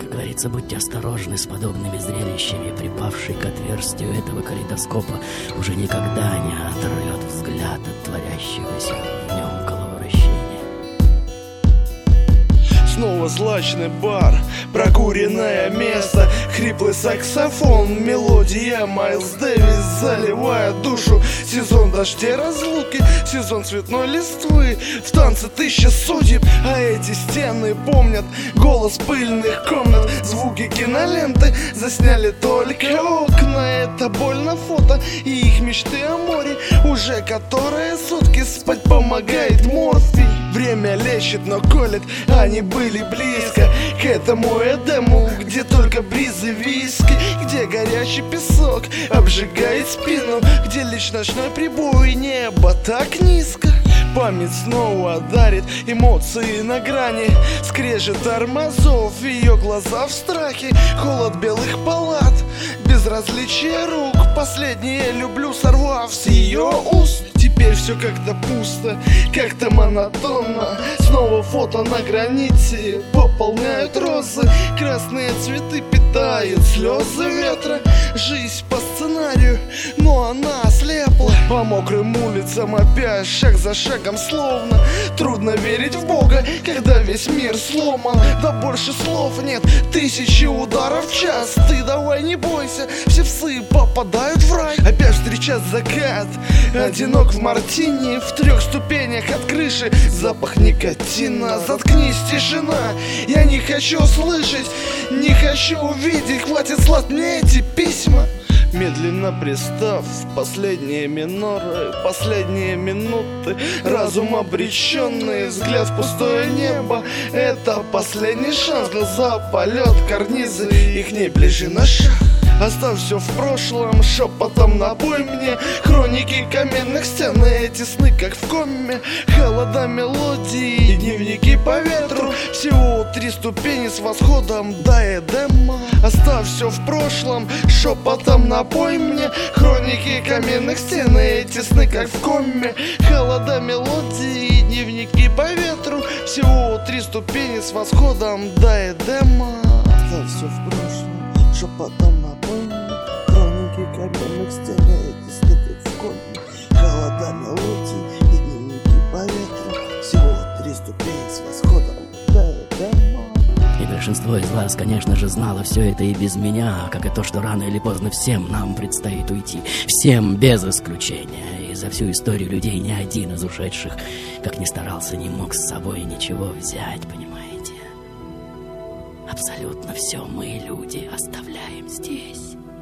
Как говорится, будьте осторожны с подобными зрелищами. Припавший к отверстию этого калейдоскопа уже никогда не оторвет взгляд от творящегося в нем голововращения. Снова злачный бар, прокуренное место, хриплый саксофон, мелодия Майлз Дэвис заливает душу. Сезон дождей разлуки, сезон цветной листвы, в танце тысяча судеб, а эти стены помнят голос пыльных комнат. Звуки киноленты засняли только окна. Это больно фото и их мечты о море. Уже которые сутки спать помогает морфий. Время лечит, но колет, они были близко к этому Эдему, где только бризы виски, где горячий песок обжигает спину, где лишь ночной прибой, небо так низко. Память снова дарит эмоции на грани, скрежет тормозов, ее глаза в страхе, холод белых палат, безразличие рук. Последнее люблю, сорвав с ее уст. Теперь все как-то пусто, как-то монотонно. Снова фото на граните пополняют розы, красные цветы питают слезы ветра. Жизнь по сценарию, но она ослепла. По мокрым улицам опять шаг за шагом словно. Трудно верить в Бога, когда весь мир сломан. Да больше слов нет, тысячи ударов в час. Ты давай не бойся, все псы попадают в рай. Опять встречать закат, одинок в мартини, в 3 ступенях от крыши запах никотина. Заткнись, тишина, я не хочу слышать, не хочу увидеть, хватит слать мне эти письма. Медленно пристав, последние миноры, последние минуты, разум обреченный, взгляд в пустое небо. Это последний шанс, глаза, полет, карнизы, их не ближе на шаг. Оставь все в прошлом, шепотом напой мне хроники каменных стен, эти сны как в коме, холода мелодии, дневники по ветру. Всего 3 ступени с восходом до Эдема. Оставь все в прошлом, шепотом напой мне хроники каменных стен, эти сны как в коме, холода мелодии, дневники по ветру. Всего 3 ступени с восходом до Эдема. Оставь все в прошлом, шепотом напой мне хроники каменных стен, эти сны как в коме, холода мелодии и дневники по ветру. Всего 3 ступени с восходом до Эдема. И большинство из вас, конечно же, знало все это и без меня, как и то, что рано или поздно всем нам предстоит уйти. Всем без исключения. И за всю историю людей ни один из ушедших, как ни старался, не мог с собой ничего взять, понимаете? Абсолютно все мы, люди, оставляем здесь.